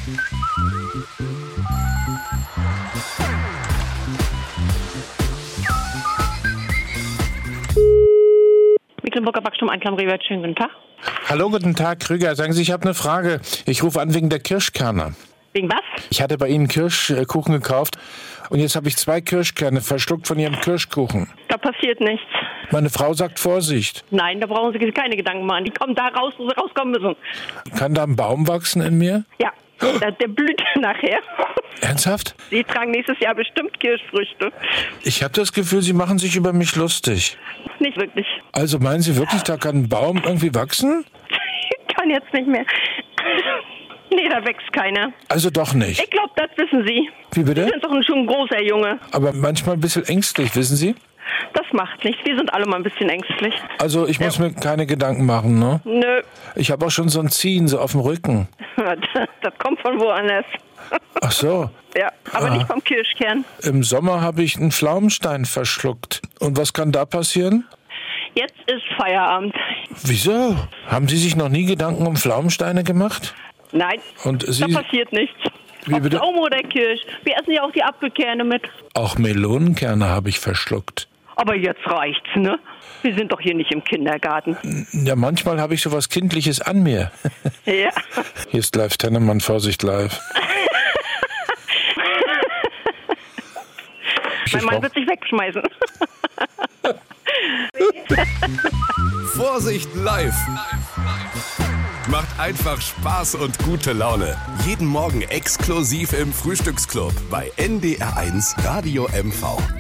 Mecklenburger Backsturm, Einklam, Rehwald, schönen guten Tag. Hallo, guten Tag, Krüger. Sagen Sie, ich habe eine Frage. Ich rufe an wegen der Kirschkerne. Wegen was? Ich hatte bei Ihnen Kirschkuchen gekauft und jetzt habe ich 2 Kirschkerne verschluckt von Ihrem Kirschkuchen. Da passiert nichts. Meine Frau sagt Vorsicht. Nein, da brauchen Sie sich keine Gedanken machen. Die kommen da raus, wo sie rauskommen müssen. Kann da ein Baum wachsen in mir? Ja, der blüht nachher. Ernsthaft? Sie tragen nächstes Jahr bestimmt Kirschfrüchte. Ich habe das Gefühl, Sie machen sich über mich lustig. Nicht wirklich. Also meinen Sie wirklich, da kann ein Baum irgendwie wachsen? Kann jetzt nicht mehr. Nee, da wächst keiner. Also doch nicht. Ich glaube, das wissen Sie. Wie bitte? Sie sind doch schon ein großer Junge. Aber manchmal ein bisschen ängstlich, wissen Sie? Das macht nichts. Wir sind alle mal ein bisschen ängstlich. Also ich muss mir keine Gedanken machen, ne? Nö. Ich habe auch schon so ein Ziehen, so auf dem Rücken. Das kommt von woanders. Ach so. Ja, aber nicht vom Kirschkern. Im Sommer habe ich einen Pflaumenstein verschluckt. Und was kann da passieren? Jetzt ist Feierabend. Wieso? Haben Sie sich noch nie Gedanken um Pflaumensteine gemacht? Nein, Und da Sie passiert nichts. Wie Ob bitte? Pflaume oder Kirsch. Wir essen ja auch die Apfelkerne mit. Auch Melonenkerne habe ich verschluckt. Aber jetzt reicht's, ne? Wir sind doch hier nicht im Kindergarten. Ja, manchmal habe ich sowas Kindliches an mir. Ja. Hier ist live Tennemann, Vorsicht live. Mein Mann wird sich wegschmeißen. Vorsicht live. Macht einfach Spaß und gute Laune. Jeden Morgen exklusiv im Frühstücksclub bei NDR1 Radio MV.